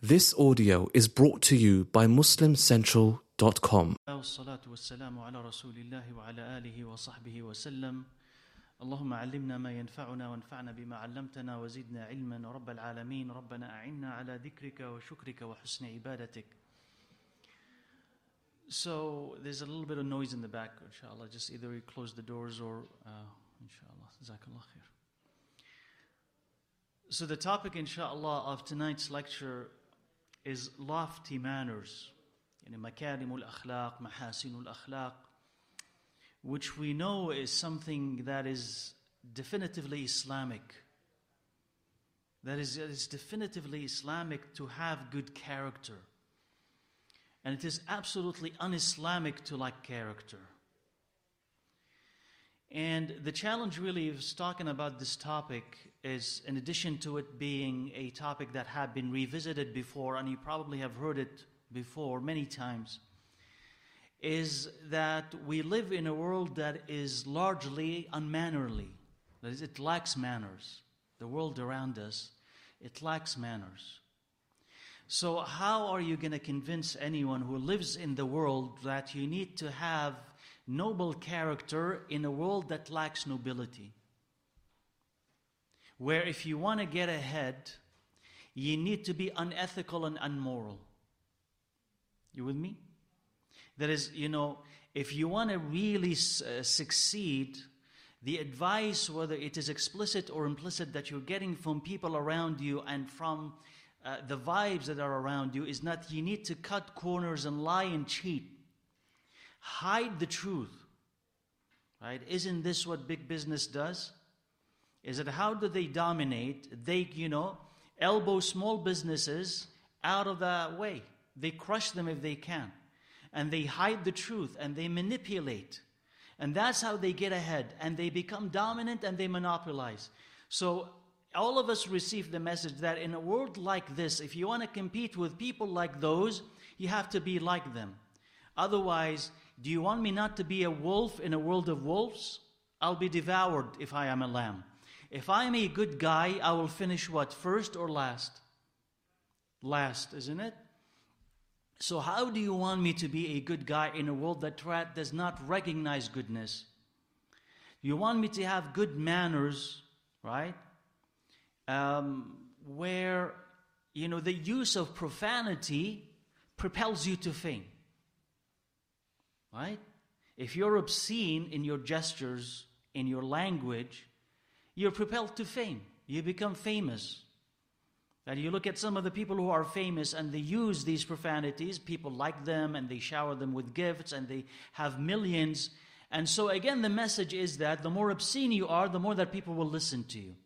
This audio is brought to you by MuslimCentral.com. والصلاة والسلام على رسول الله وعلى آله وصحبه وسلم. اللهم علمنا ما ينفعنا وانفعنا بما علمتنا وزدنا علما رب العالمين. ربنا أعنا على ذكرك وشكرك وحسن عبادتك. So there's a little bit of noise in the back, inshallah. Just either you close the doors or inshallah. Jazakallah khair. So the topic, inshallah, of tonight's lecture is lofty manners. مكارم الأخلاق, محاسن الأخلاق, which we know is something that is definitively Islamic. That is definitively Islamic to have good character. And it is absolutely un-Islamic to lack character. And the challenge really is talking about this topic is, in addition to it being a topic that had been revisited before, and you probably have heard it before many times, is that we live in a world that is largely unmannerly. That is, it lacks manners. The world around us, it lacks manners. So how are you going to convince anyone who lives in the world that you need to have noble character in a world that lacks nobility? Where if you want to get ahead, you need to be unethical and unmoral. You with me? That is, if you want to really succeed, the advice, whether it is explicit or implicit, that you're getting from people around you and from the vibes that are around you, is not you need to cut corners and lie and cheat. Hide the truth. Right? Isn't this what big business does? Is it how do they dominate? They, elbow small businesses out of the way. They crush them if they can. And they hide the truth and they manipulate. And that's how they get ahead. And they become dominant and they monopolize. So all of us receive the message that in a world like this, if you want to compete with people like those, you have to be like them. Otherwise, do you want me not to be a wolf in a world of wolves? I'll be devoured if I am a lamb. If I am a good guy, I will finish what? First or last? Last, isn't it? So how do you want me to be a good guy in a world that does not recognize goodness? You want me to have good manners, right? Where, the use of profanity propels you to fame. Right? If you're obscene in your gestures, in your language, you're propelled to fame. You become famous. And you look at some of the people who are famous and they use these profanities, people like them and they shower them with gifts and they have millions. And so again, the message is that the more obscene you are, the more that people will listen to you.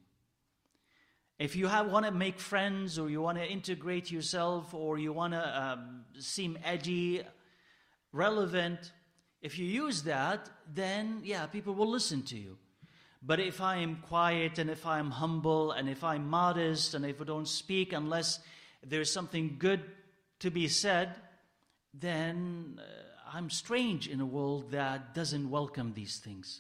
If you want to make friends, or you want to integrate yourself, or you want to seem edgy, relevant, if you use that, then people will listen to you. But if I am quiet and if I am humble and if I'm modest and if I don't speak unless there's something good to be said, then I'm strange in a world that doesn't welcome these things.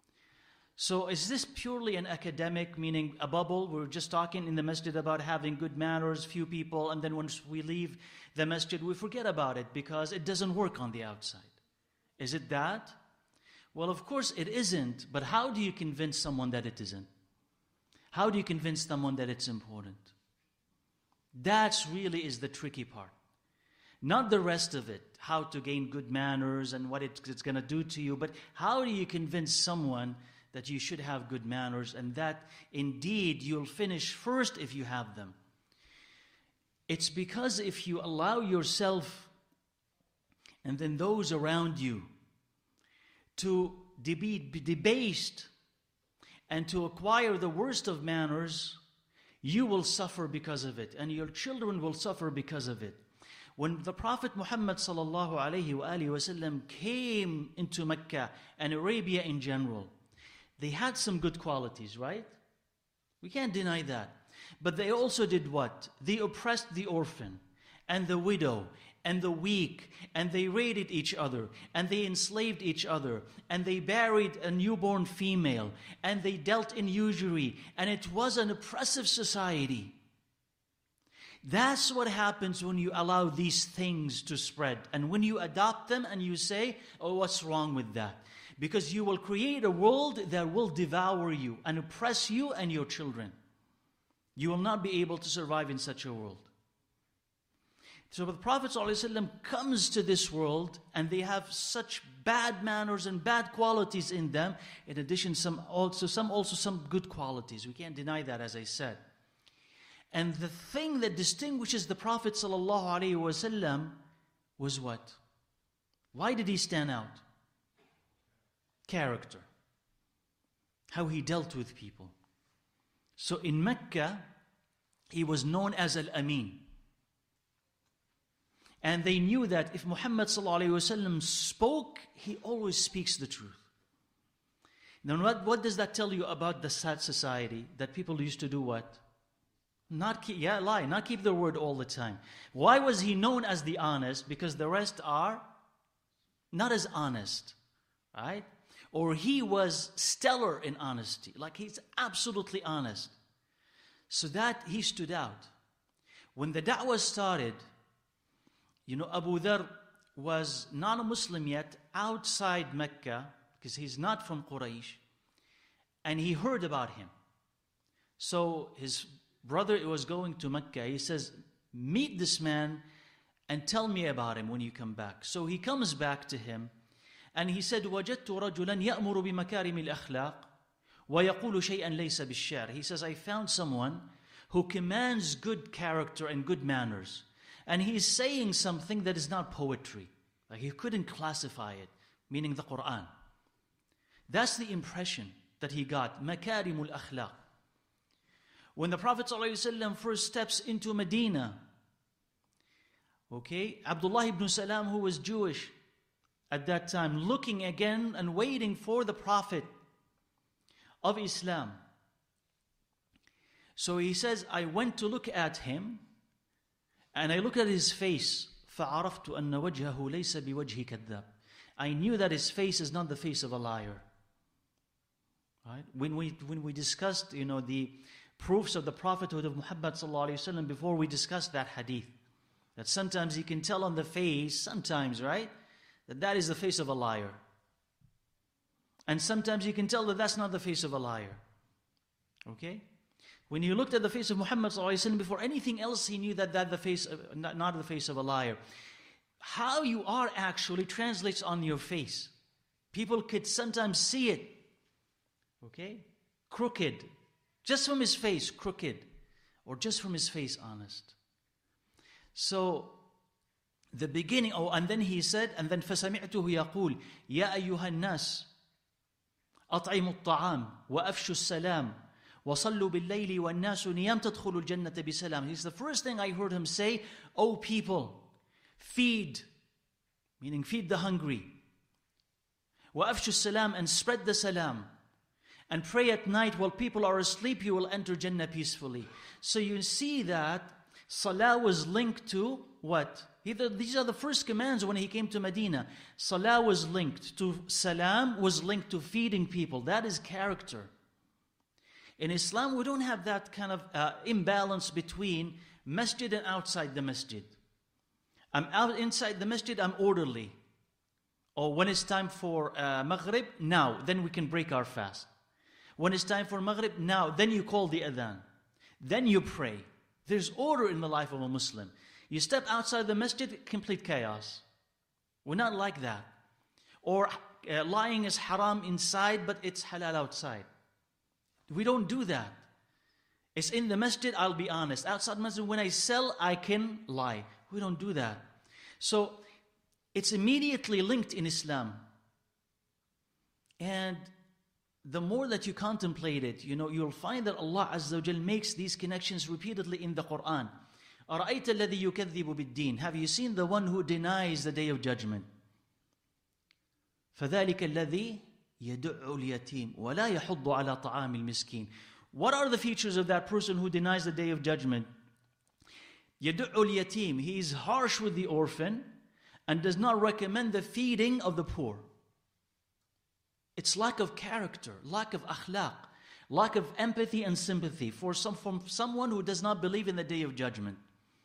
So is this purely an academic, meaning a bubble? We're just talking in the masjid about having good manners, few people, and then once we leave the masjid, we forget about it because it doesn't work on the outside. Is it that? Well, of course it isn't, but how do you convince someone that it isn't? How do you convince someone that it's important? That's really is the tricky part. Not the rest of it, how to gain good manners and what it's going to do to you, but how do you convince someone that you should have good manners and that indeed you'll finish first if you have them? It's because if you allow yourself and then those around you to be debased and to acquire the worst of manners, you will suffer because of it, and your children will suffer because of it. When the Prophet Muhammad sallallahu alaihi wasallam came into Mecca and Arabia in general, they had some good qualities, right? We can't deny that. But they also did what? They oppressed the orphan and the widow and the weak, and they raided each other, and they enslaved each other, and they buried a newborn female, and they dealt in usury, and it was an oppressive society. That's what happens when you allow these things to spread. And when you adopt them and you say, oh, what's wrong with that? Because you will create a world that will devour you and oppress you and your children. You will not be able to survive in such a world. So the Prophet ﷺ comes to this world and they have such bad manners and bad qualities in them. In addition, some good qualities. We can't deny that, as I said. And the thing that distinguishes the Prophet ﷺ was what? Why did he stand out? Character. How he dealt with people. So in Mecca, he was known as Al-Amin. And they knew that if Muhammad ﷺ spoke, he always speaks the truth. Now what does that tell you about the sad society? That people used to do what? Not keep their word all the time. Why was he known as the honest? Because the rest are not as honest, right? Or he was stellar in honesty, like he's absolutely honest. So that he stood out. When the da'wah started, Abu Dharr was not a Muslim yet outside Mecca, because he's not from Quraysh, and he heard about him. So his brother was going to Mecca. He says, meet this man and tell me about him when you come back. So he comes back to him and he said, وَجَدْتُ رَجُلًا يَأْمُرُ بِمَكَارِمِ الْأَخْلَاقِ وَيَقُولُ شَيْئًا لَيْسَ بِالشَّعْرِ. He says, I found someone who commands good character and good manners. And he's saying something that is not poetry. Like he couldn't classify it, meaning the Quran. That's the impression that he got, مَكَارِمُ الْأَخْلَاقِ. When the Prophet ﷺ first steps into Medina, Abdullah ibn Salam, who was Jewish at that time, looking again and waiting for the Prophet of Islam. So he says, I went to look at him, and I looked at his face. فَعَرَفْتُ أَنَّ وَجْهَهُ لَيْسَ بِوَجْهِ كَذَّابٍ. I knew that his face is not the face of a liar. Right? When we discussed, the proofs of the prophethood of Muhammad ﷺ before we discussed that hadith, that sometimes you can tell on the face, sometimes, right, that is the face of a liar. And sometimes you can tell that that's not the face of a liar. Okay? When you looked at the face of Muhammad ﷺ before anything else, he knew that the face, not the face of a liar. How you are actually translates on your face. People could sometimes see it. Okay? Crooked. Just from his face, crooked. Or just from his face, honest. So, the beginning, and then he said, and then فَسَمِعْتُهُ يَقُولُ يَا أَيُّهَا النَّاسِ أَطْعِمُوا الطَّعَامِ وَأَفْشُوا السَّلَامِ وَصَلُّوا بِاللَّيْلِ وَالنَّاسُ نِيَامْ تَدْخُلُوا الْجَنَّةَ بِسَلَامٍ. It's the first thing I heard him say, O people, feed, meaning feed the hungry. وَأَفْشُوا السَّلَامِ, and spread the salam. And pray at night while people are asleep, you will enter Jannah peacefully. So you see that Salah was linked to what? These are the first commands when he came to Medina. Salah was linked to Salam, was linked to feeding people. That is character. In Islam, we don't have that kind of imbalance between masjid and outside the masjid. I'm out inside the masjid, I'm orderly. Or when it's time for Maghrib, now, then we can break our fast. When it's time for Maghrib, now, then you call the adhan. Then you pray. There's order in the life of a Muslim. You step outside the masjid, complete chaos. We're not like that. Or lying is haram inside, but it's halal outside. We don't do that. It's in the masjid, I'll be honest. Outside masjid, when I sell, I can lie. We don't do that. So, it's immediately linked in Islam. And the more that you contemplate it, you'll find that Allah Azza wa Jal makes these connections repeatedly in the Quran. أَرَأَيْتَ الَّذِي يُكَذِّبُ بِالدِّينِ. Have you seen the one who denies the day of judgment? فَذَلِكَ الَّذِي يَدُعُّ الْيَتِيمِ وَلَا يَحُضُّ عَلَى طَعَامِ الْمِسْكِينِ. What are the features of that person who denies the day of judgment? يَدُعُّ الْيَتِيمِ. He is harsh with the orphan and does not recommend the feeding of the poor. It's lack of character, lack of akhlaq, lack of empathy and sympathy from someone who does not believe in the day of judgment.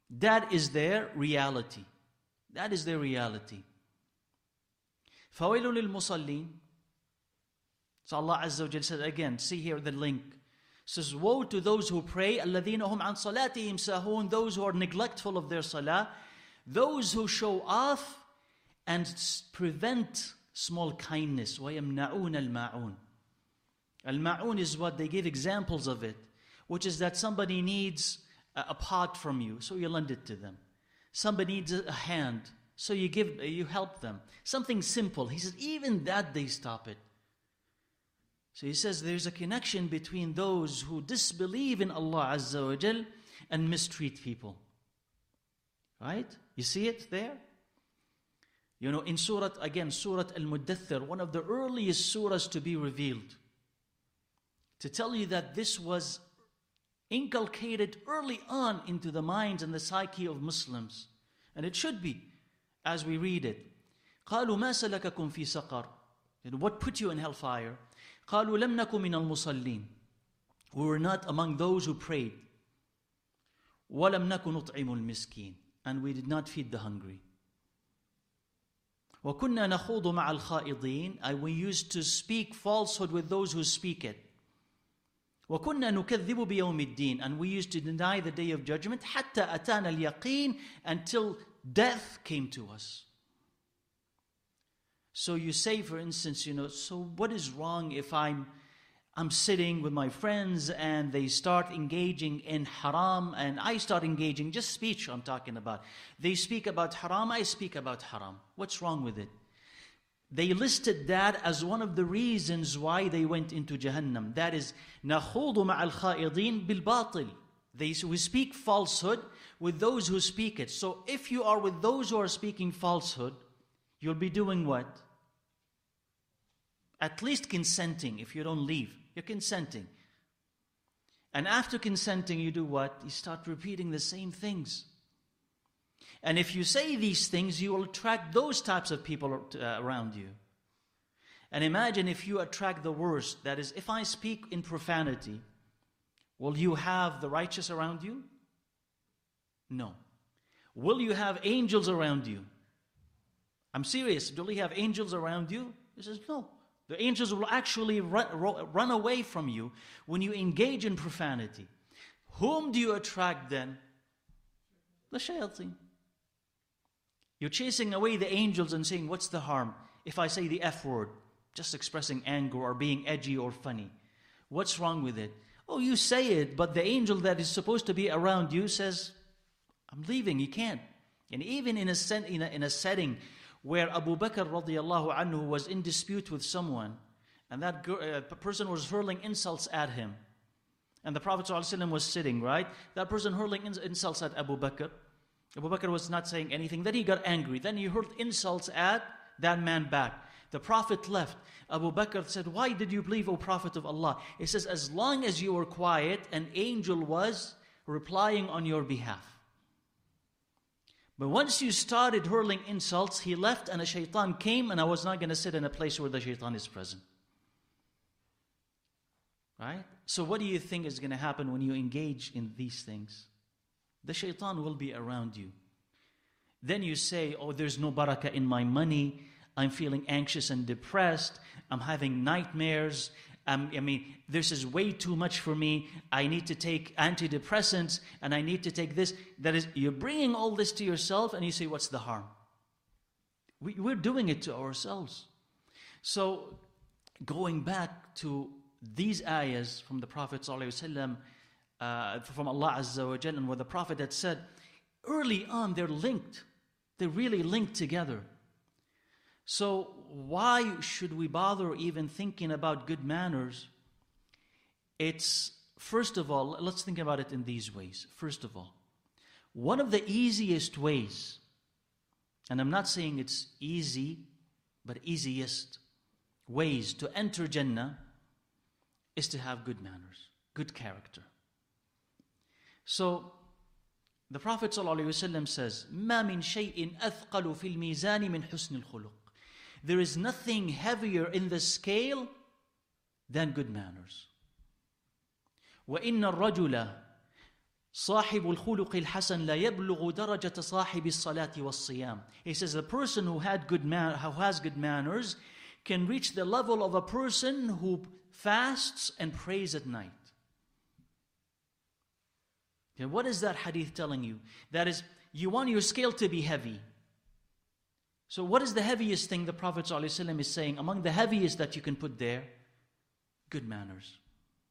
That is their reality. That is their reality. فَوَيْلٌ لِلْمُصَلِّينَ. So Allah Azza wa Jal said again, see here the link. It says, woe to those who pray, الَّذِينَ هُمْ عَنْ صَلَاتِهِمْ سَاهُونَ, those who are neglectful of their salah, those who show off and prevent small kindness. وَيَمْنَعُونَ الْمَاعُونَ. Al-ma'un is what they give examples of it, which is that somebody needs a pot from you, so you lend it to them. Somebody needs a hand, so you help them. Something simple. He says, even that they stop it. So he says there's a connection between those who disbelieve in Allah Azza wa Jal and mistreat people. Right? You see it there? You know, in Surah Al-Muddathir, one of the earliest surahs to be revealed, to tell you that this was inculcated early on into the minds and the psyche of Muslims. And it should be, as we read it. قَالُوا مَا سَلَكَكُمْ فِي سَقَرٍ. What put you in hellfire? قَالُوا لَمْ نَكُ مِنَ الْمُصَلِّينَ. We were not among those who prayed. وَلَمْ نَكُ نُطْعِمُ الْمِسْكِينَ. And we did not feed the hungry. وَكُنَّا نَخُوضُ مَعَ الْخَائِضِينَ. And we used to speak falsehood with those who speak it. وَكُنَّا نُكَذِّبُ بِيَوْمِ الدِّينِ. And we used to deny the day of judgment حَتَّى أَتَانَا الْيَقِينَ. Until death came to us. So you say, for instance, so what is wrong if I'm sitting with my friends and they start engaging in haram and I start engaging, just speech I'm talking about. They speak about haram, I speak about haram. What's wrong with it? They listed that as one of the reasons why they went into Jahannam. That is, نَخُوضُ مَعَ الْخَائِضِينَ بِالْبَاطِلِ. We speak falsehood with those who speak it. So if you are with those who are speaking falsehood, you'll be doing what? At least consenting. If you don't leave, you're consenting. And after consenting, you do what? You start repeating the same things. And if you say these things, you will attract those types of people around you. And imagine if you attract the worst. That is, if I speak in profanity, will you have the righteous around you? No. Will you have angels around you? I'm serious. Do you have angels around you? He says, no. The angels will actually run away from you when you engage in profanity. Whom do you attract then? The shayateen. You're chasing away the angels and saying, what's the harm if I say the F word? Just expressing anger or being edgy or funny. What's wrong with it? Oh, you say it, but the angel that is supposed to be around you says, I'm leaving, you can't. And even in a setting where Abu Bakr radiallahu anhu was in dispute with someone, and that person was hurling insults at him, and the Prophet ﷺ was sitting, right? That person hurling insults at Abu Bakr. Abu Bakr was not saying anything. Then he got angry. Then he hurled insults at that man back. The Prophet left. Abu Bakr said, why did you believe, O Prophet of Allah? He says, as long as you were quiet, an angel was replying on your behalf. But once you started hurling insults, he left and a shaitan came, and I was not going to sit in a place where the shaitan is present. Right? So what do you think is going to happen when you engage in these things? The shaitan will be around you. Then you say, oh, there's no barakah in my money. I'm feeling anxious and depressed. I'm having nightmares. This is way too much for me. I need to take antidepressants and I need to take this. That is, you're bringing all this to yourself and you say, what's the harm? We're doing it to ourselves. So, going back to these ayahs from the Prophet ﷺ, from Allah Azza wa Jalla, and where the Prophet had said, early on they're linked. They're really linked together. So why should we bother even thinking about good manners? It's, first of all, let's think about it in these ways. First of all, one of the easiest ways, and I'm not saying it's easy, but easiest ways to enter Jannah is to have good manners, good character. So, the Prophet ﷺ says, مَا مِنْ شَيْءٍ أَثْقَلُ فِي الْمِيزَانِ مِنْ حُسْنِ الْخُلُقِ. There is nothing heavier in the scale than good manners. وَإِنَّ الرَّجُلَ صاحب الخلق الحسن لا يبلغ درجة صاحب الصلاة والصيام. He says the person who has good manners can reach the level of a person who fasts and prays at night. Okay, what is that hadith telling you? That is, you want your scale to be heavy. So what is the heaviest thing the Prophet ﷺ is saying? Among the heaviest that you can put there, good manners.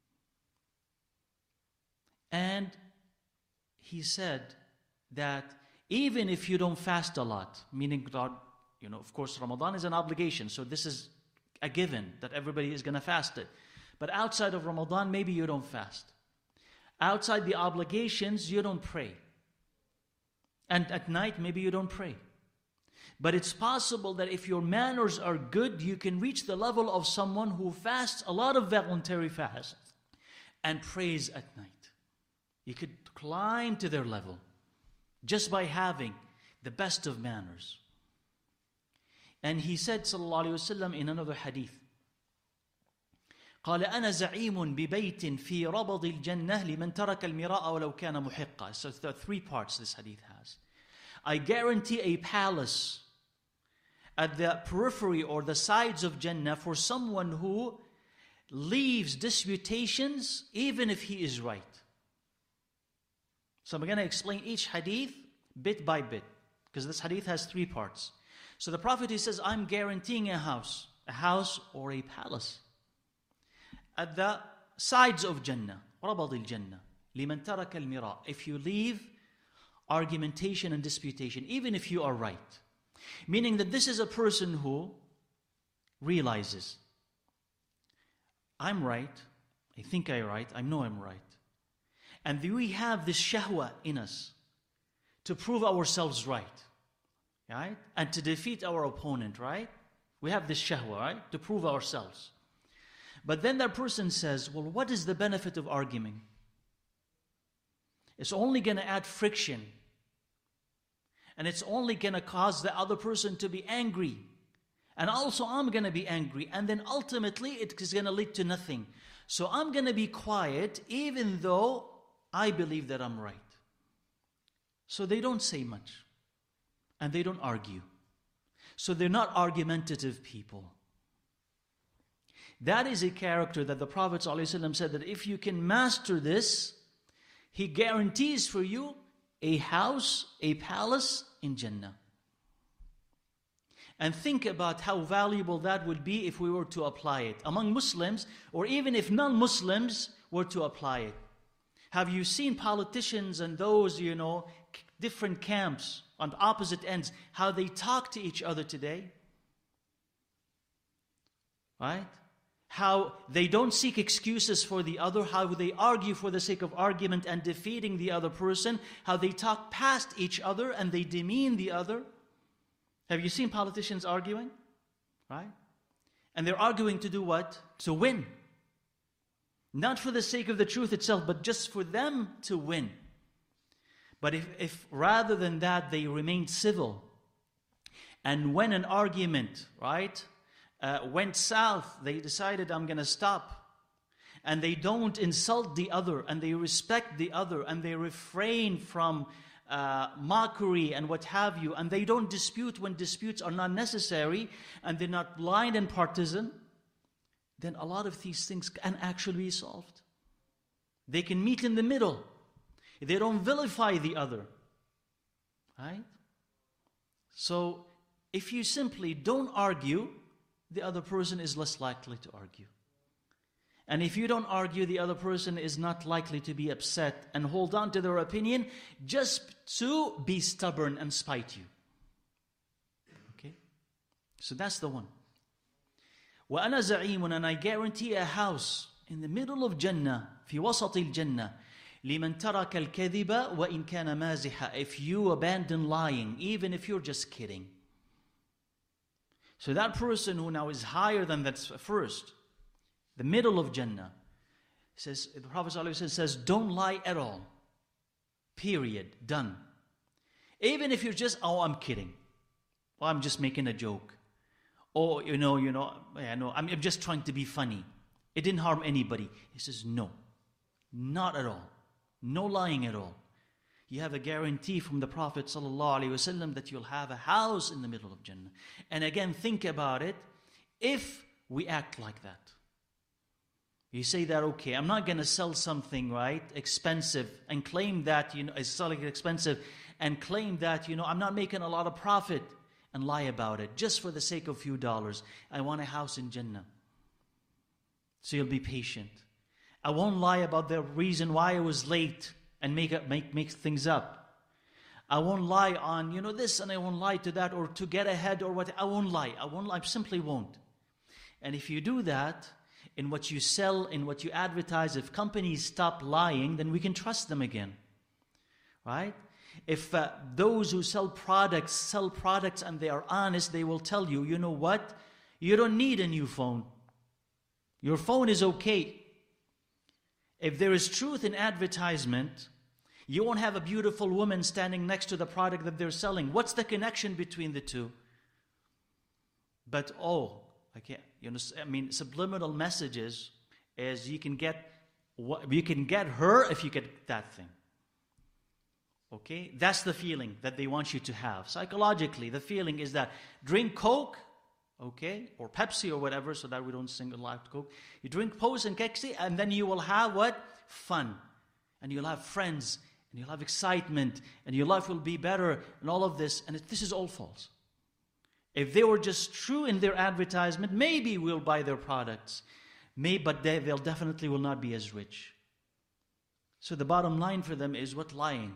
And he said that even if you don't fast a lot, meaning that, of course, Ramadan is an obligation, so this is a given that everybody is going to fast it. But outside of Ramadan, maybe you don't fast. Outside the obligations, you don't pray. And at night, maybe you don't pray. But it's possible that if your manners are good, you can reach the level of someone who fasts a lot of voluntary fasts and prays at night. You could climb to their level just by having the best of manners. And he said, sallallahu alayhi wasallam, in another hadith, قال أنا زعيم ببيت في ربض الجنة لمن ترك المراء ولو كان محقا. So there are 3 parts this hadith has. I guarantee a palace at the periphery or the sides of Jannah for someone who leaves disputations even if he is right. So I'm going to explain each hadith bit by bit, because this hadith has 3 parts. So the Prophet, he says, I'm guaranteeing a house or a palace at the sides of Jannah, ربض الجنة لمن ترك المراء. If you leave argumentation and disputation, even if you are right. Meaning that this is a person who realizes, I'm right, I think I'm right, I know I'm right. And we have this shahwa in us to prove ourselves right? And to defeat our opponent, right? We have this shahwa, right? To prove ourselves. But then that person says, well, what is the benefit of arguing? It's only going to add friction. And it's only going to cause the other person to be angry. And also I'm going to be angry. And then ultimately it is going to lead to nothing. So I'm going to be quiet even though I believe that I'm right. So they don't say much. And they don't argue. So they're not argumentative people. That is a character that the Prophet ﷺ said that if you can master this, he guarantees for you a house, a palace in Jannah. And think about how valuable that would be if we were to apply it among Muslims, or even if non-Muslims were to apply it. Have you seen politicians and those, different camps on opposite ends, how they talk to each other today? Right? How they don't seek excuses for the other, how they argue for the sake of argument and defeating the other person, how they talk past each other and they demean the other. Have you seen politicians arguing? Right? And they're arguing to do what? To win. Not for the sake of the truth itself, but just for them to win. But if rather than that they remained civil, and when an argument, went south, they decided, I'm going to stop. And they don't insult the other, and they respect the other, and they refrain from mockery and what have you, and they don't dispute when disputes are not necessary, and they're not blind and partisan, then a lot of these things can actually be solved. They can meet in the middle. They don't vilify the other. Right? So, if you simply don't argue, the other person is less likely to argue. And if you don't argue, the other person is not likely to be upset and hold on to their opinion just to be stubborn and spite you. Okay? So that's the one. وَأَنَا زَعِيمٌ, and I guarantee a house in the middle of Jannah, في وسط الجنة, لِمَنْ تَرَكَ الْكَذِبَ وَإِنْ كَانَ مَازِحًا, if you abandon lying, even if you're just kidding. So that person who now is higher than that first, the middle of Jannah, says, the Prophet ﷺ says, don't lie at all. Period. Done. Even if you're just, I'm kidding. Or I'm just making a joke. Or, I'm just trying to be funny. It didn't harm anybody. He says, no. Not at all. No lying at all. You have a guarantee from the Prophet ﷺ that you'll have a house in the middle of Jannah. And again, think about it. If we act like that, you say that, okay, I'm not going to sell something, right, expensive, and claim that, is selling it expensive, and claim that, I'm not making a lot of profit, and lie about it, just for the sake of a few dollars. I want a house in Jannah. So you'll be patient. I won't lie about the reason why I was late, and make things up. I won't lie on, this, and I won't lie to that, or to get ahead, or what. I won't lie. I simply won't. And if you do that, in what you sell, in what you advertise, if companies stop lying, then we can trust them again. Right? If those who sell products and they are honest, they will tell you, you know what? You don't need a new phone. Your phone is okay. If there is truth in advertisement, you won't have a beautiful woman standing next to the product that they're selling. What's the connection between the two? But subliminal messages is you can get her if you get that thing. Okay? That's the feeling that they want you to have. Psychologically, the feeling is that drink Coke, okay, or Pepsi or whatever, so that we don't single out Coke. You drink Pepsi and Pepsi, and then you will have what? Fun. And you'll have friends, and you'll have excitement, and your life will be better, and all of this. And this is all false. If they were just true in their advertisement, maybe we'll buy their products. But they'll definitely will not be as rich. So the bottom line for them is what? Lying.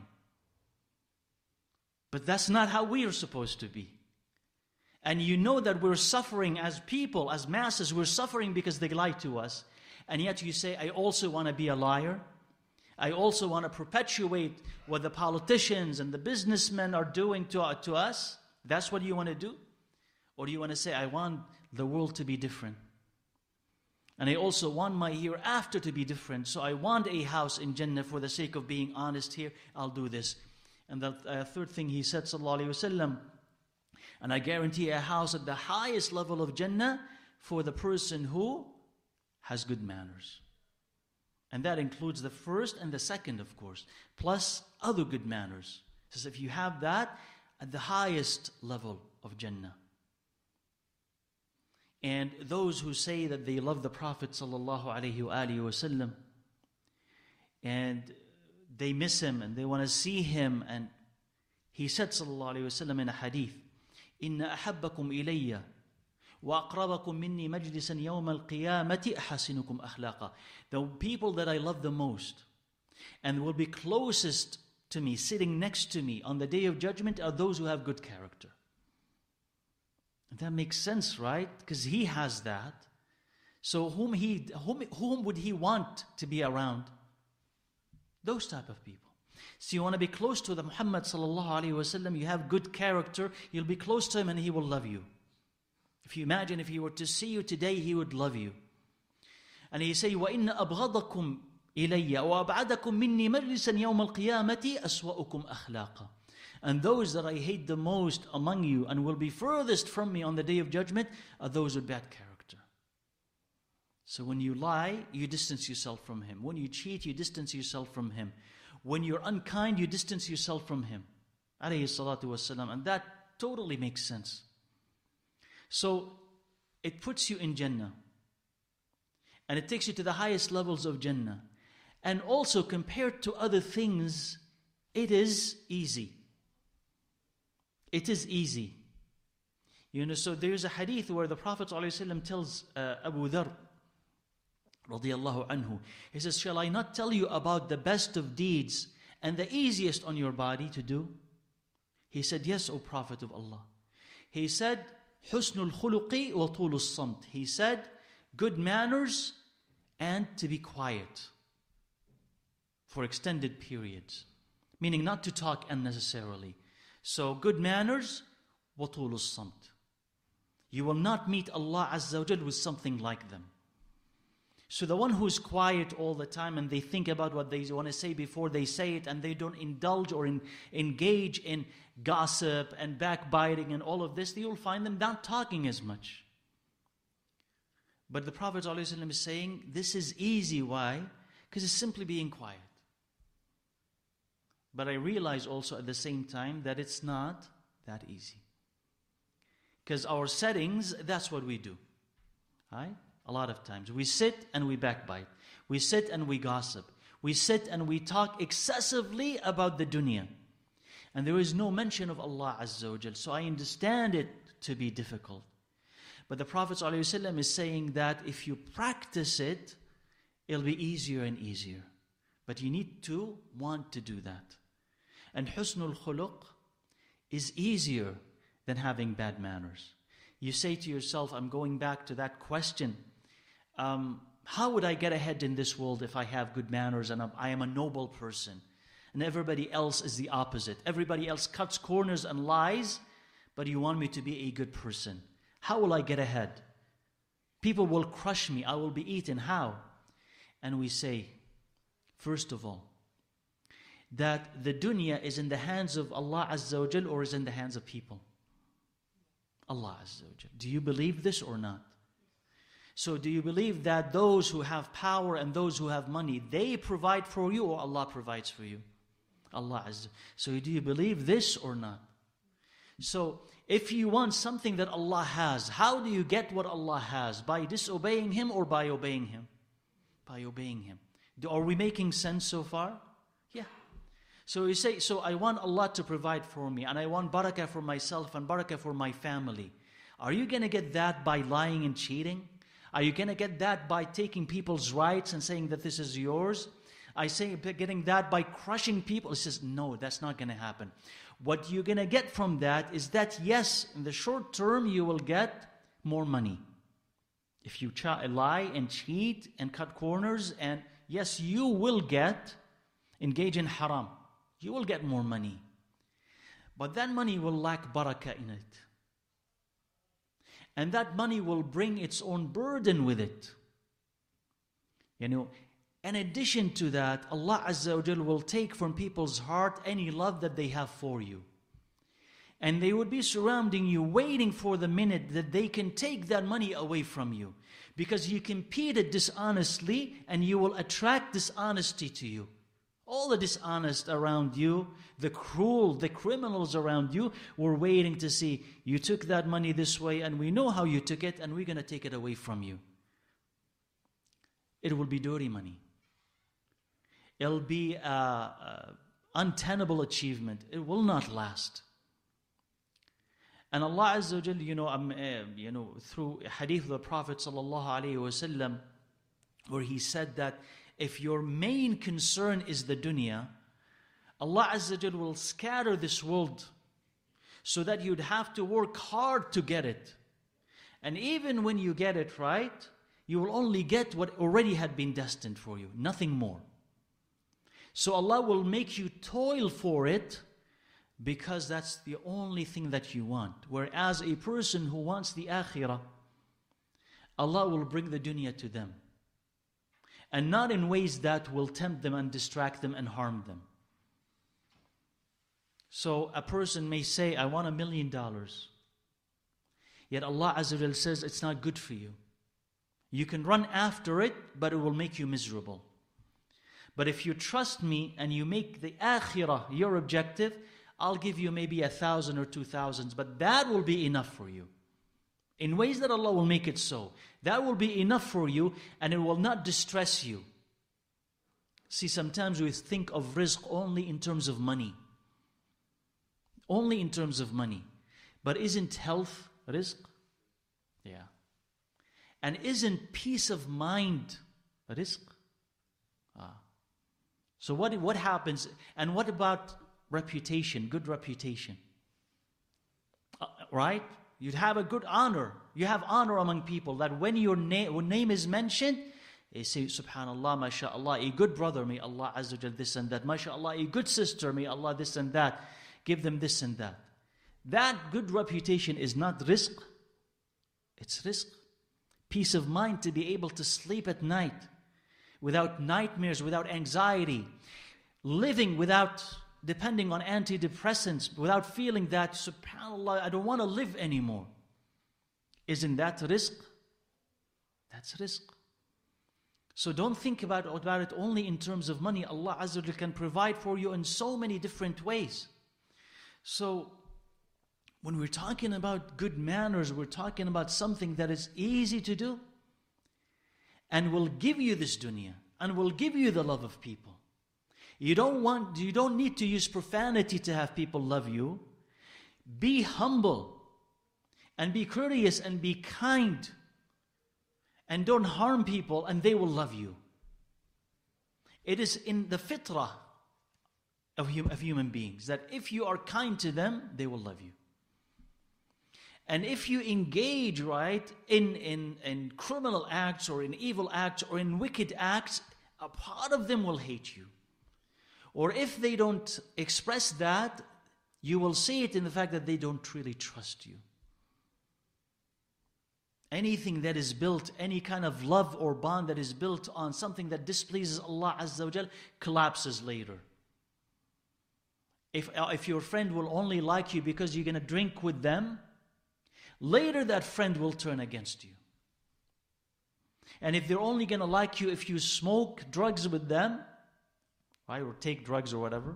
But that's not how we are supposed to be. And you know that we're suffering as people, as masses, we're suffering because they lie to us. And yet you say, I also want to be a liar. I also want to perpetuate what the politicians and the businessmen are doing to us. That's what you want to do? Or do you want to say, I want the world to be different? And I also want my hereafter to be different. So I want a house in Jannah for the sake of being honest here. I'll do this. And the third thing he said, sallallahu alayhi wasallam, and I guarantee a house at the highest level of Jannah for the person who has good manners. And that includes the first and the second, of course, plus other good manners. He says if you have that, at the highest level of Jannah. And those who say that they love the Prophet sallallahu alaihi wasallam, and they miss him and they want to see him, and he said sallallahu alaihi wasallam in a hadith, إن أحبكم إلي وأقربكم مني مجلسا يوم القيامة أحسنكم أخلاقا. The people that I love the most and will be closest to me, sitting next to me on the day of judgment, are those who have good character. And that makes sense, right? Because he has that. So whom would he want to be around? Those type of people. So you want to be close to the Muhammad sallallahu alaihi wasallam, you have good character, you'll be close to him and he will love you. If you imagine if he were to see you today, he would love you. And he say, وَإِنَّ أَبْغَضَكُمْ إِلَيَّ وَأَبْعَدَكُمْ مِنِّي مَجْلِسًا يَوْمَ الْقِيَامَةِ أَسْوَأُكُمْ أَخْلَاقًا. And those that I hate the most among you and will be furthest from me on the day of judgment are those with bad character. So when you lie, you distance yourself from him. When you cheat, you distance yourself from him. When you're unkind, you distance yourself from him. Alayhi salatu wassalam. And that totally makes sense. So it puts you in Jannah. And it takes you to the highest levels of Jannah. And also compared to other things, it is easy. It is easy. So there's a hadith where the Prophet ﷺ tells Abu Dharr, radiyallahu anhu, he says, shall I not tell you about the best of deeds and the easiest on your body to do? He said, yes, O Prophet of Allah. He said, حُسْنُ الْخُلُقِ وَطُولُ الصَّمْتِ. He said, good manners and to be quiet for extended periods. Meaning not to talk unnecessarily. So good manners, وَطُولُ الصَّمْتِ. You will not meet Allah Azza wa Jal with something like them. So the one who's quiet all the time and they think about what they want to say before they say it, and they don't indulge or engage in gossip and backbiting and all of this, you'll find them not talking as much. But the Prophet ﷺ is saying, this is easy. Why? Because it's simply being quiet. But I realize also at the same time that it's not that easy. Because our settings, that's what we do. Right? A lot of times. We sit and we backbite. We sit and we gossip. We sit and we talk excessively about the dunya. And there is no mention of Allah Azza wa Jal. So I understand it to be difficult. But the Prophet ﷺ is saying that if you practice it, it'll be easier and easier. But you need to want to do that. And husnul khuluq is easier than having bad manners. You say to yourself, I'm going back to that question, how would I get ahead in this world if I have good manners and I am a noble person? And everybody else is the opposite. Everybody else cuts corners and lies, but you want me to be a good person. How will I get ahead? People will crush me. I will be eaten. How? And we say, first of all, that the dunya is in the hands of Allah Azza wa Jal or is in the hands of people? Allah Azza wa Jal. Do you believe this or not? So do you believe that those who have power and those who have money, they provide for you or Allah provides for you? Allah Azza. So do you believe this or not? So if you want something that Allah has, how do you get what Allah has? By disobeying Him or by obeying Him? By obeying Him. Are we making sense so far? Yeah. So you say, so I want Allah to provide for me and I want barakah for myself and barakah for my family. Are you going to get that by lying and cheating? Are you going to get that by taking people's rights and saying that this is yours? I say getting that by crushing people. It says, no, that's not going to happen. What you're going to get from that is that, yes, in the short term, you will get more money. If you lie and cheat and cut corners, and yes, you will engage in haram. You will get more money. But that money will lack barakah in it. And that money will bring its own burden with it. In addition to that, Allah Azza wa Jal will take from people's heart any love that they have for you. And they would be surrounding you, waiting for the minute that they can take that money away from you. Because you competed dishonestly and you will attract dishonesty to you. All the dishonest around you, the cruel, the criminals around you were waiting to see, you took that money this way and we know how you took it and we're going to take it away from you. It will be dirty money. It'll be untenable achievement. It will not last. And Allah Azza wa Jal, through hadith of the Prophet sallallahu alaihi wasallam, where he said that if your main concern is the dunya, Allah Azza wa Jal will scatter this world so that you'd have to work hard to get it. And even when you get it right, you will only get what already had been destined for you, nothing more. So Allah will make you toil for it because that's the only thing that you want. Whereas a person who wants the akhirah, Allah will bring the dunya to them. And not in ways that will tempt them and distract them and harm them. So a person may say, I want $1 million. Yet Allah Azza wa Jal says it's not good for you. You can run after it, but it will make you miserable. But if you trust me and you make the akhirah your objective, I'll give you maybe 1,000 or 2,000, but that will be enough for you. In ways that Allah will make it so. That will be enough for you and it will not distress you. See, sometimes we think of rizq only in terms of money. Only in terms of money. But isn't health rizq? Yeah. And isn't peace of mind rizq? So what happens? And what about reputation, good reputation? Right? You'd have a good honor. You have honor among people that when your name is mentioned, they say, subhanallah, mashallah, a good brother, may Allah Azza wa Jal this and that. Mashallah, a good sister, may Allah this and that. Give them this and that. That good reputation is not rizq. It's rizq. Peace of mind to be able to sleep at night without nightmares, without anxiety. Living without depending on antidepressants, without feeling that, subhanAllah, I don't want to live anymore. Isn't that rizq? That's rizq. So don't think about it only in terms of money. Allah Azza wa Jalla can provide for you in so many different ways. So when we're talking about good manners, we're talking about something that is easy to do and will give you this dunya and will give you the love of people. You don't need to use profanity to have people love you. Be humble and be courteous and be kind and don't harm people and they will love you. It is in the fitrah of human beings that if you are kind to them, they will love you. And if you engage, right, in criminal acts or in evil acts or in wicked acts, a part of them will hate you. Or if they don't express that, you will see it in the fact that they don't really trust you. Anything that is built, any kind of love or bond that is built on something that displeases Allah Azza wa Jal, collapses later. If your friend will only like you because you're going to drink with them, later that friend will turn against you. And if they're only going to like you if you smoke drugs with them, right, or take drugs or whatever,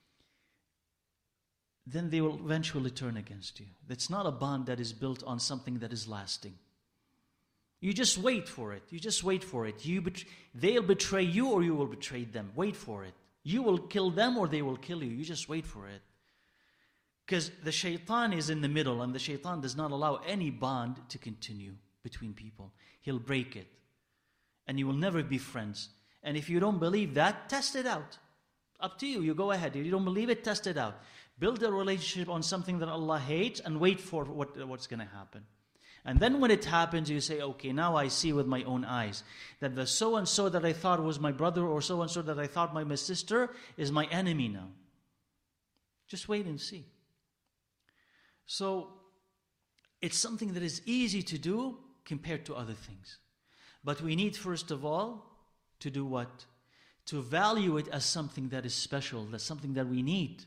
then they will eventually turn against you. That's not a bond that is built on something that is lasting. You just wait for it. You just wait for it. They'll betray you or you will betray them. Wait for it. You will kill them or they will kill you. You just wait for it. Because the shaitan is in the middle and the shaitan does not allow any bond to continue between people. He'll break it. And you will never be friends. And if you don't believe that, test it out. Up to you. You go ahead. If you don't believe it, test it out. Build a relationship on something that Allah hates and wait for what's going to happen. And then when it happens, you say, okay, now I see with my own eyes that the so-and-so that I thought was my brother or so-and-so that I thought my sister is my enemy now. Just wait and see. So, it's something that is easy to do compared to other things. But we need, first of all, to do what? To value it as something that is special, that's something that we need.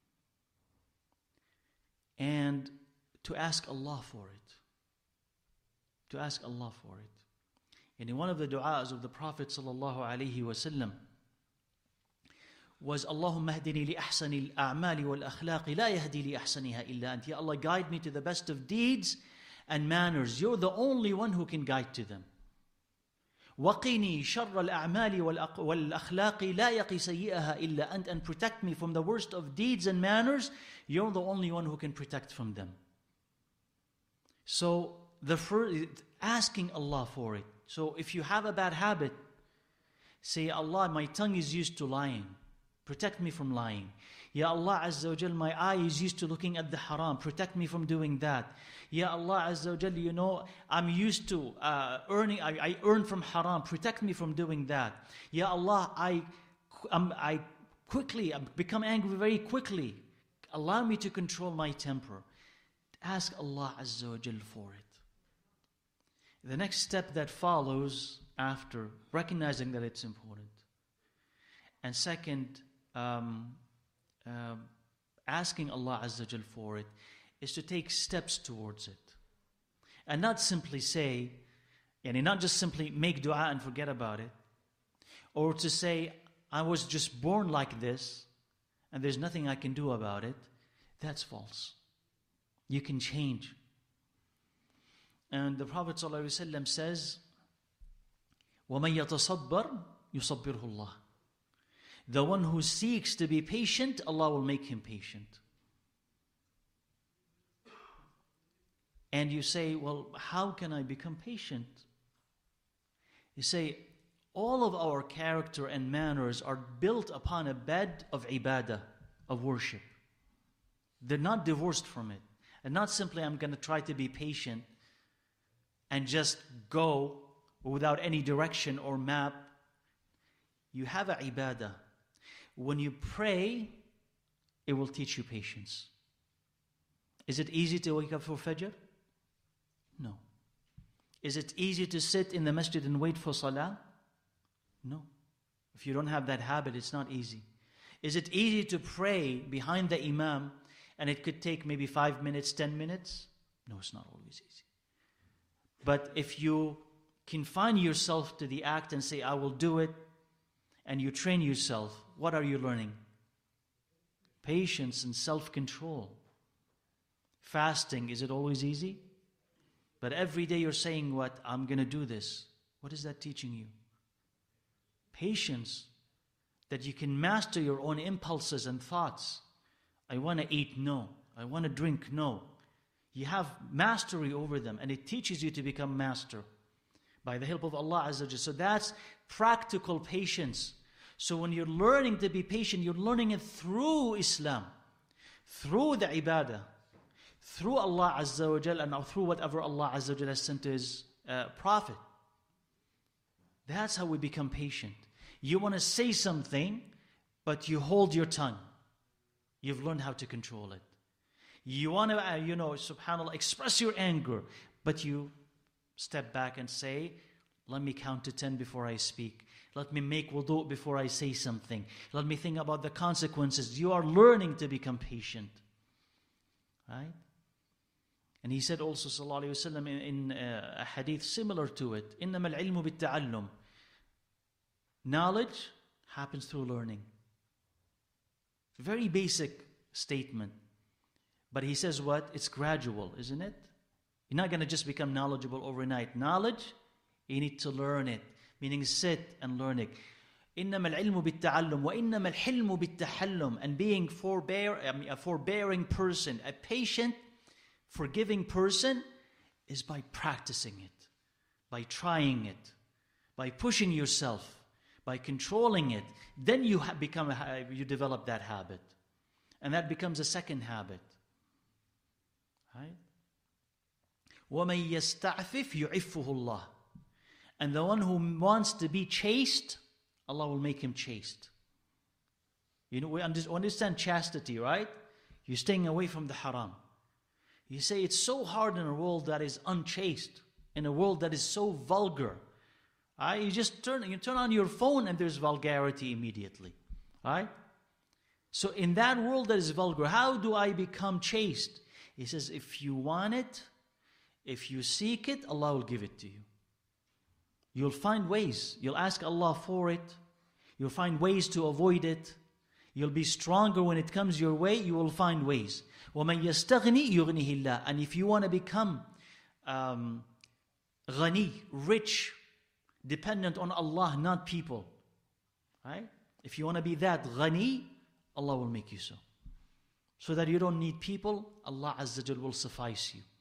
And to ask Allah for it. To ask Allah for it. And in one of the du'as of the Prophet ﷺ was, Allahumma hdini li ahsani al-a'mali wal-akhlaqi la yahdi li ahsaniha illa ant. Ya Allah, guide me to the best of deeds and manners. You're the only one who can guide to them. وَقِنِي شَرَّ الْأَعْمَالِ وَالْأَخْلَاقِ لَا يَقِي سَيِّئَهَا إِلَّا أَنْتَ. And protect me from the worst of deeds and manners. You're the only one who can protect from them. So, the first, asking Allah for it. So, if you have a bad habit, say, Allah, my tongue is used to lying. Protect me from lying. Ya Allah Azza wa Jal, my eye is used to looking at the haram. Protect me from doing that. Ya Allah Azza wa Jal, you know, I'm used to earning, I earn from haram. Protect me from doing that. Ya Allah, I become angry very quickly. Allow me to control my temper. Ask Allah Azza wa Jal for it. The next step that follows after recognizing that it's important. And second, asking Allah Azza wa Jal for it is to take steps towards it. And not simply say, and not just simply make dua and forget about it. Or to say, I was just born like this and there's nothing I can do about it. That's false. You can change. And the Prophet ﷺ says, وَمَنْ يَتَصَبَّرْ يُصَبِّرْهُ اللَّهِ. The one who seeks to be patient, Allah will make him patient. And you say, well, how can I become patient? You say, all of our character and manners are built upon a bed of ibadah, of worship. They're not divorced from it. And not simply, I'm going to try to be patient and just go without any direction or map. You have a ibadah. When you pray, it will teach you patience. Is it easy to wake up for Fajr? No. Is it easy to sit in the masjid and wait for Salah? No. If you don't have that habit, it's not easy. Is it easy to pray behind the Imam and it could take maybe 5 minutes, 10 minutes? No, it's not always easy. But if you confine yourself to the act and say, I will do it, and you train yourself, what are you learning? Patience and self-control. Fasting, is it always easy? But every day you're saying what? I'm going to do this. What is that teaching you? Patience, that you can master your own impulses and thoughts. I want to eat, no. I want to drink, no. You have mastery over them, and it teaches you to become master by the help of Allah Azza wa Jalla. So that's practical patience. So when you're learning to be patient, you're learning it through Islam, through the ibadah, through Allah Azza wa Jalla, and through whatever Allah Azza wa Jalla has sent to His Prophet. That's how we become patient. You want to say something, but you hold your tongue. You've learned how to control it. You want to, subhanAllah, express your anger, but you step back and say, let me count to 10 before I speak. Let me make wudu before I say something. Let me think about the consequences. You are learning to become patient. Right? And he said also, sallallahu alayhi wa sallam, in a hadith similar to it, إِنَّمَا الْعِلْمُ بِالتَّعَلُّمِ. Knowledge happens through learning. Very basic statement. But he says what? It's gradual, isn't it? You're not going to just become knowledgeable overnight. Knowledge, you need to learn it. Meaning sit and learn it. إِنَّمَا الْعِلْمُ بِالتَّعَلُّمِ وَإِنَّمَا الْحِلْمُ بِالتَّحَلُّمِ. And being a forbearing person, a patient, forgiving person, is by practicing it, by trying it, by pushing yourself, by controlling it. Then you develop that habit. And that becomes a second habit. Right? وَمَن يَسْتَعْفِفْ يُعِفُّهُ اللَّهُ. And the one who wants to be chaste, Allah will make him chaste. You know, we understand chastity, right? You're staying away from the haram. You say it's so hard in a world that is unchaste, in a world that is so vulgar. You just turn on your phone and there's vulgarity immediately. Right? So in that world that is vulgar, how do I become chaste? He says, if you want it, if you seek it, Allah will give it to you. You'll find ways. You'll ask Allah for it. You'll find ways to avoid it. You'll be stronger when it comes your way. You will find ways. وَمَنْ يَسْتَغْنِي يُغْنِهِ اللَّهِ. And if you want to become ghani, rich, dependent on Allah, not people, right? If you want to be that ghani, Allah will make you so. So that you don't need people, Allah Azza wa Jal will suffice you.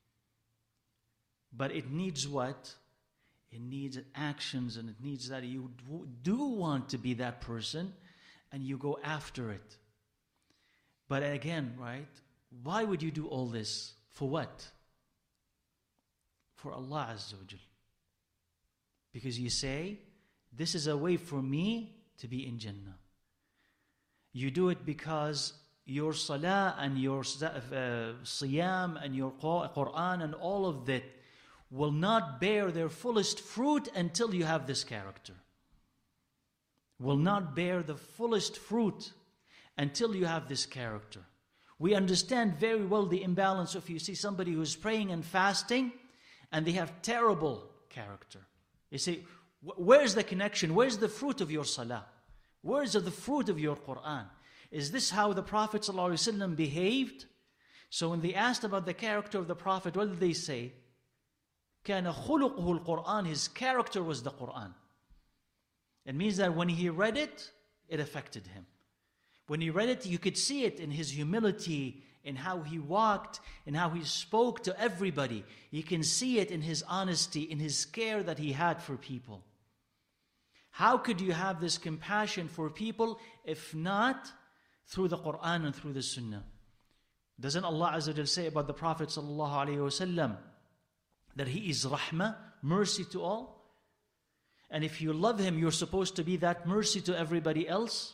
But it needs what? It needs actions, and it needs that you do want to be that person and you go after it. But again, right? Why would you do all this? For what? For Allah Azza wa Jal. Because you say, this is a way for me to be in Jannah. You do it because your salah and your siyam and your Quran and all of that will not bear their fullest fruit until you have this character. Will not bear the fullest fruit until you have this character. We understand very well the imbalance if you see somebody who's praying and fasting and they have terrible character. You say, where's the connection? Where's the fruit of your salah? Where's the fruit of your Quran? Is this how the Prophet ﷺ behaved? So when they asked about the character of the Prophet, what did they say? كَانَ خُلُقُهُ الْقُرْآنِ. His character was the Quran. It means that when he read it, it affected him. When he read it, you could see it in his humility, in how he walked, in how he spoke to everybody. You can see it in his honesty, in his care that he had for people. How could you have this compassion for people if not through the Quran and through the Sunnah? Doesn't Allah Azza wa Jal say about the Prophet sallallahu alaihi wasallam that he is rahmah, mercy to all? And if you love him, you're supposed to be that mercy to everybody else.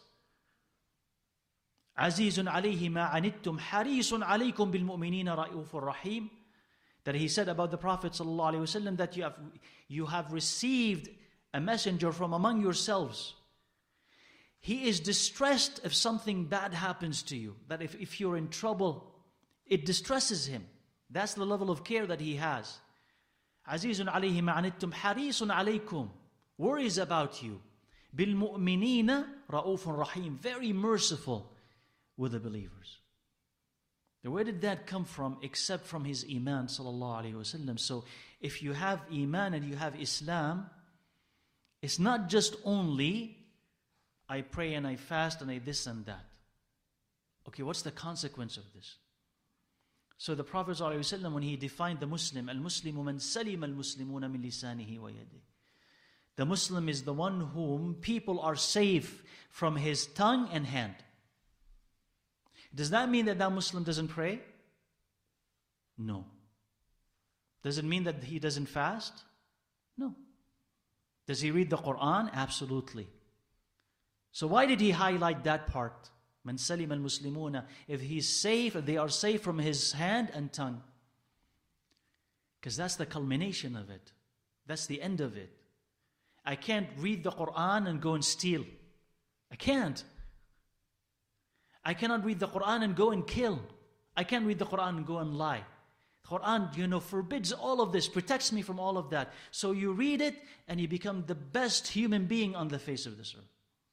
Azizun alayhi ma anittum harisun alaykum bil mu'minina ra'ufur rahim. That he said about the Prophet sallallahu alaihi wasallam that you have received a messenger from among yourselves. He is distressed if something bad happens to you. That if you're in trouble, it distresses him. That's the level of care that he has. عزيز عليه ما عنتم حريص عليكم, worries about you. بالمؤمنين رؤوف رحيم, very merciful with the believers. Where did that come from except from his iman sallallahu alayhi wasallam? So if you have iman and you have Islam, it's not just only I pray and I fast and I this and that. Okay, what's the consequence of this? So the Prophet sallallahu alayhi wasallam, when he defined the Muslim, al-Muslimu man salima al-Muslimuna min lisanihi wa yadihi. The Muslim is the one whom people are safe from his tongue and hand. Does that mean that that Muslim doesn't pray? No. Does it mean that he doesn't fast? No. Does he read the Quran? Absolutely. So why did he highlight that part? Man salim al-Muslimuna. If he's safe, if they are safe from his hand and tongue. Because that's the culmination of it. That's the end of it. I can't read the Quran and go and steal. I can't. I cannot read the Quran and go and kill. I can't read the Quran and go and lie. The Quran, forbids all of this, protects me from all of that. So you read it and you become the best human being on the face of this earth.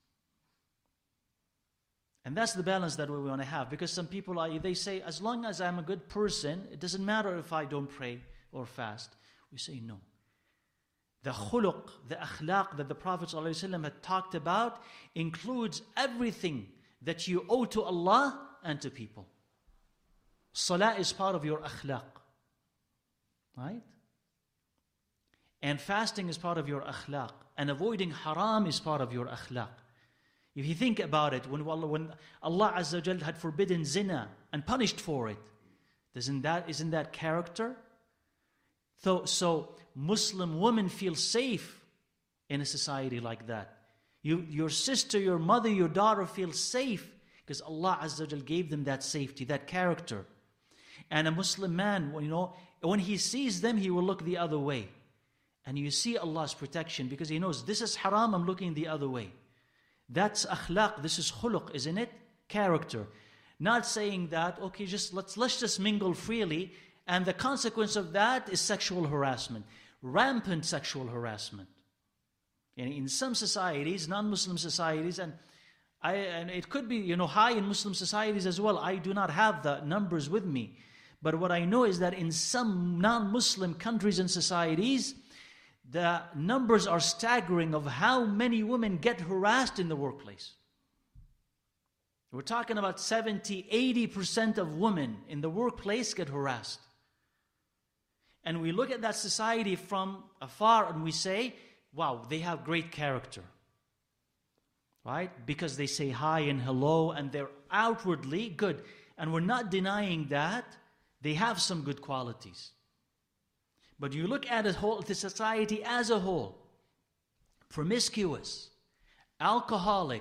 And that's the balance that we want to have. Because some people, they say, as long as I'm a good person, it doesn't matter if I don't pray or fast. We say no. The khuluq, the akhlaq that the Prophet ﷺ had talked about includes everything that you owe to Allah and to people. Salah is part of your akhlaq. Right? And fasting is part of your akhlaq. And avoiding haram is part of your akhlaq. If you think about it, when Allah Azza wa Jal had forbidden zina and punished for it, isn't that character? So Muslim women feel safe in a society like that. Your sister, your mother, your daughter feel safe because Allah Azza wa Jal gave them that safety, that character. And a Muslim man, when he sees them, he will look the other way. And you see Allah's protection because he knows this is haram, I'm looking the other way. That's akhlaq, this is khuluq, isn't it? Character. Not saying that, okay, let's just mingle freely, and the consequence of that is sexual harassment. Rampant sexual harassment. And in some societies, non-Muslim societies, and it could be high in Muslim societies as well. I do not have the numbers with me. But what I know is that in some non-Muslim countries and societies, the numbers are staggering of how many women get harassed in the workplace. We're talking about 70-80% of women in the workplace get harassed. And we look at that society from afar and we say, wow, they have great character. Right? Because they say hi and hello and they're outwardly good. And we're not denying that they have some good qualities. But you look at the society as a whole, promiscuous, alcoholic,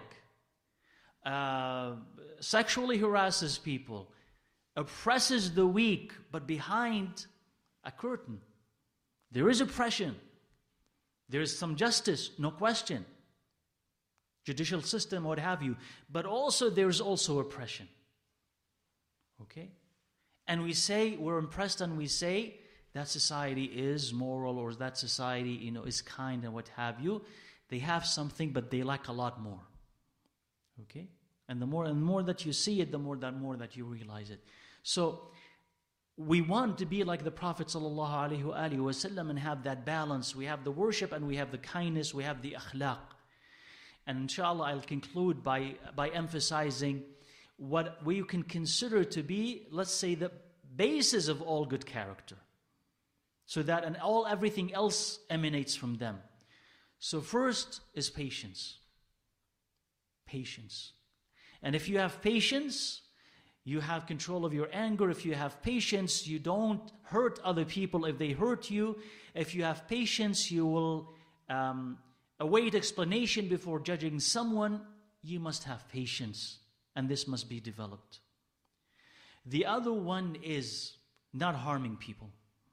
sexually harasses people, oppresses the weak, but behind a curtain. There is oppression. There is some justice, no question. Judicial system, what have you. But also there is also oppression. Okay? And we're impressed and we say, that society is moral or that society, is kind and what have you. They have something, but they lack a lot more. Okay? And the more that you see it, the more that you realize it. So, we want to be like the Prophet ﷺ and have that balance. We have the worship and we have the kindness, we have the akhlaq. And inshallah, I'll conclude by emphasizing what we can consider to be, let's say, the basis of all good character. So that everything else emanates from them. So first is patience. Patience. And if you have patience, you have control of your anger. If you have patience, you don't hurt other people if they hurt you. If you have patience, you will await explanation before judging someone. You must have patience, and this must be developed. The other one is not harming people.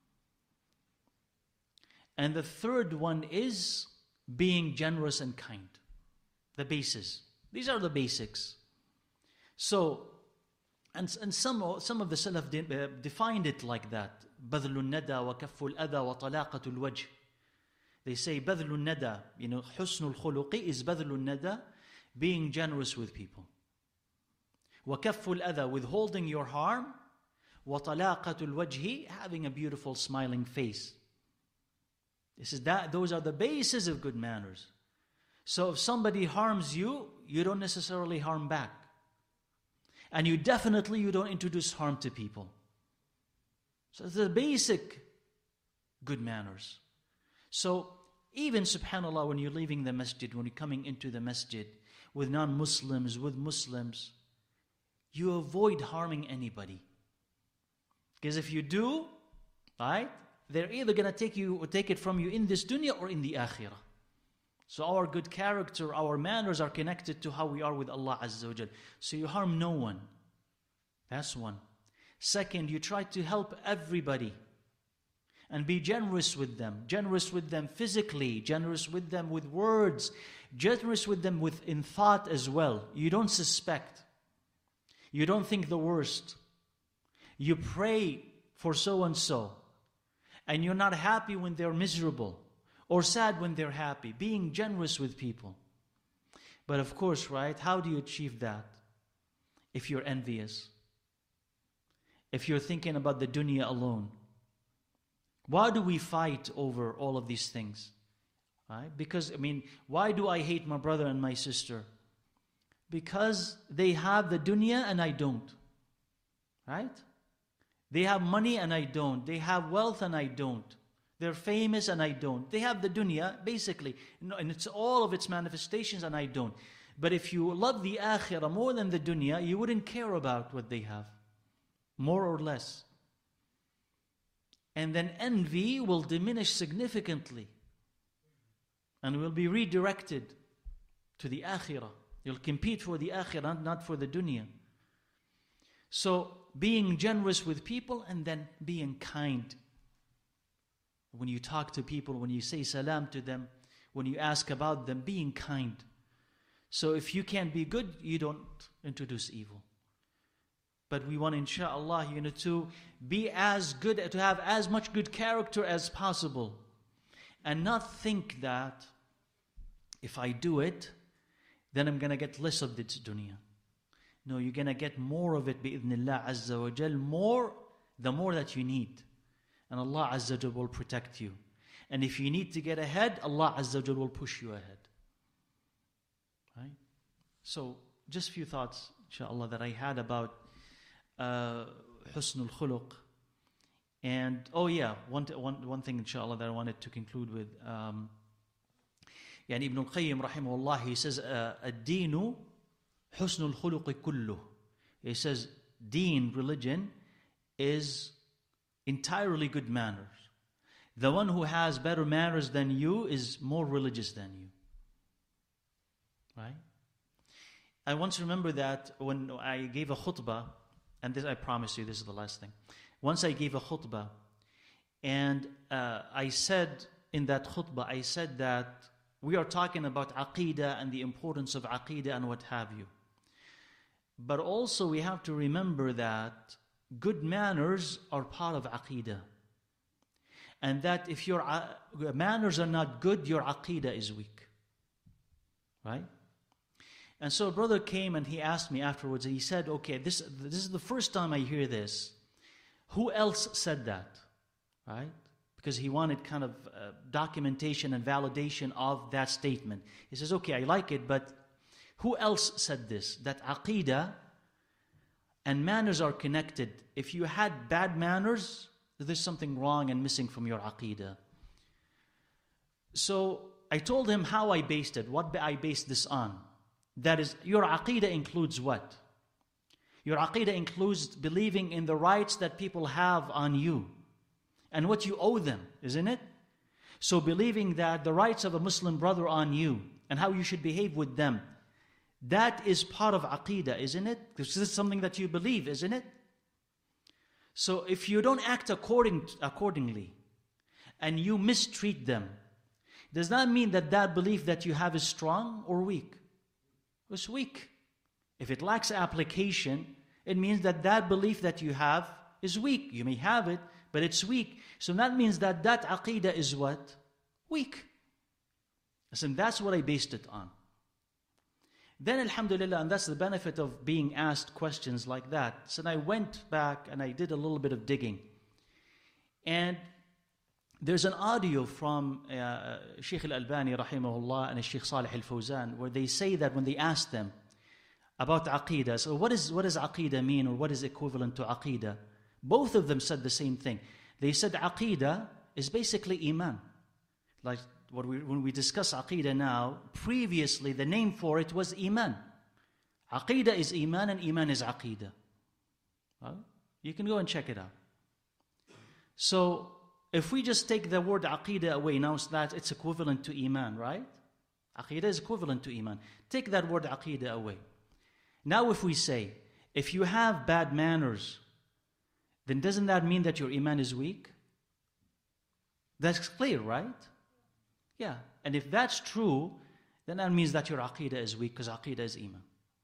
And the third one is being generous and kind. The basis. These are the basics. So, And some of the Salaf defined it like that. بذل الندى وكف الأذى وطلاقة الوجه. They say بذل الندى, حسن الخلق is بذل الندى, being generous with people. وكف الأذى, withholding your harm. وطلاقة الوجه, having a beautiful smiling face. Those are the bases of good manners. So if somebody harms you, you don't necessarily harm back. And you don't introduce harm to people. So it's the basic good manners. So even subhanAllah, when you're leaving the masjid, when you're coming into the masjid with non-Muslims, with Muslims, you avoid harming anybody. Because if you do, right, they're either going to take it from you in this dunya or in the akhirah. So our good character, our manners are connected to how we are with Allah Azza wa Jal. So you harm no one. That's one. Second, you try to help everybody and be generous with them. Generous with them physically, generous with them with words, generous with them in thought as well. You don't suspect. You don't think the worst. You pray for so-and-so, and you're not happy when they're miserable, or sad when they're happy. Being generous with people. But of course, right, how do you achieve that? If you're envious. If you're thinking about the dunya alone. Why do we fight over all of these things? Right? Because, why do I hate my brother and my sister? Because they have the dunya and I don't. Right? They have money and I don't. They have wealth and I don't. They're famous and I don't. They have the dunya, basically, and it's all of its manifestations and I don't. But if you love the akhirah more than the dunya, you wouldn't care about what they have. More or less. And then envy will diminish significantly. And will be redirected to the akhirah. You'll compete for the akhirah, not for the dunya. So, being generous with people and then being kind. When you talk to people, when you say salam to them, when you ask about them, being kind. So if you can't be good, you don't introduce evil. But we want, inshaAllah, to be as good, to have as much good character as possible. And not think that if I do it, then I'm going to get less of this dunya. No, you're going to get more of it, bi'idhnillah azza wa jal, the more that you need. And Allah azza wa jal will protect you. And if you need to get ahead, Allah azza wa jal will push you ahead. Right? So, just a few thoughts, inshallah, that I had about Husnul Khuluq. And, one thing, inshallah, that I wanted to conclude with. Ibn al-Qayyim, rahimahullah, he says, ad-deenu husnul khuluqi kulluh. He says, deen, religion, is entirely good manners. The one who has better manners than you is more religious than you. Right? I once remember that when I gave a khutbah, and this, I promise you, this is the last thing. Once I gave a khutbah, and I said in that khutbah, I said that we are talking about aqeedah and the importance of aqeedah and what have you. But also we have to remember that good manners are part of aqeedah. And that if your manners are not good, your aqeedah is weak. Right? And so a brother came and he asked me afterwards, and he said, okay, this is the first time I hear this. Who else said that? Right? Because he wanted kind of documentation and validation of that statement. He says, okay, I like it, but who else said this? That aqeedah and manners are connected. If you had bad manners, there's something wrong and missing from your aqeedah. So I told him how I based it, what I based this on. That is, your aqeedah includes what? Your aqeedah includes believing in the rights that people have on you and what you owe them, isn't it? So believing that the rights of a Muslim brother on you and how you should behave with them, that is part of aqeedah, isn't it? This is something that you believe, isn't it? So if you don't act accordingly and you mistreat them, does that mean that that belief that you have is strong or weak? It's weak. If it lacks application It means that that belief that you have is weak. You may have it, but it's weak. So that means that that aqidah is what? Weak. Listen, that's what I based it on. Then alhamdulillah, and that's the benefit of being asked questions like that. So I went back and I did a little bit of digging. And there's an audio from Sheikh Al-Albani rahimahullah and Sheikh Salih Al-Fawzan where they say that when they asked them about aqidah, so what does aqidah mean, or what is equivalent to aqidah? Both of them said the same thing. They said aqidah is basically iman. Like when we discuss aqidah now, previously the name for it was iman. Aqidah is iman and iman is aqidah. Well, you can go and check it out. So if we just take the word aqidah away, now that it's equivalent to iman, right? Aqidah is equivalent to iman. Take that word aqidah away. Now if we say, if you have bad manners, then doesn't that mean that your iman is weak? That's clear, right? Yeah. And if that's true, then that means that your aqidah is weak, because aqidah is iman.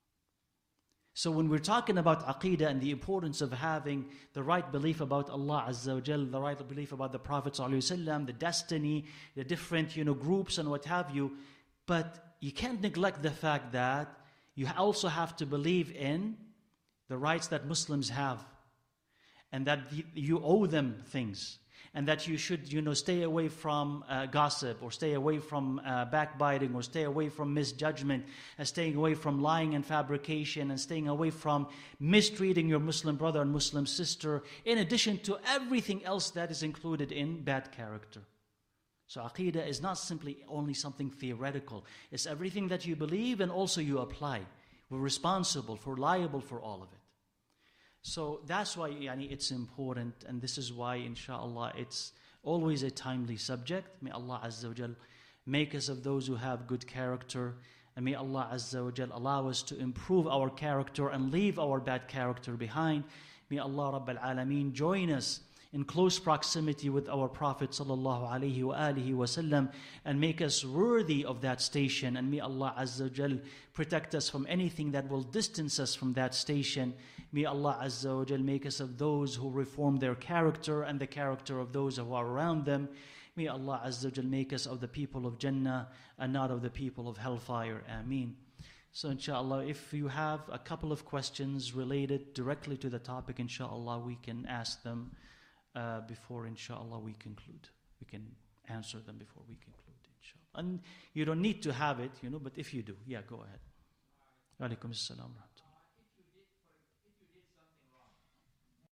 So when we're talking about aqidah and the importance of having the right belief about Allah Azza wa Jal, the right belief about the Prophet Sallallahu Alaihi Wasallam, the destiny, the different groups and what have you, but you can't neglect the fact that you also have to believe in the rights that Muslims have, and that you owe them things, and that you should, stay away from gossip, or stay away from backbiting, or stay away from misjudgment, and staying away from lying and fabrication, and staying away from mistreating your Muslim brother and Muslim sister, in addition to everything else that is included in bad character. So aqidah is not simply only something theoretical. It's everything that you believe and also you apply. We're responsible, liable for all of it. So that's why it's important, and this is why, inshallah, it's always a timely subject. May Allah Azza wa Jal make us of those who have good character, and may Allah Azza wa Jal allow us to improve our character and leave our bad character behind. May Allah Rabb al-Alameen join us in close proximity with our Prophet sallallahu alaihi wasallam, and make us worthy of that station. And may Allah Azza wa Jal protect us from anything that will distance us from that station. May Allah Azza wa Jal make us of those who reform their character and the character of those who are around them. May Allah Azza wa Jal make us of the people of Jannah and not of the people of hellfire. Ameen. So inshallah, if you have a couple of questions related directly to the topic, inshallah, we can ask them before, inshallah, we conclude. We can answer them before we conclude, inshallah. And you don't need to have it, but if you do, yeah, go ahead. Wa alaikum assalam wa rahmatullah.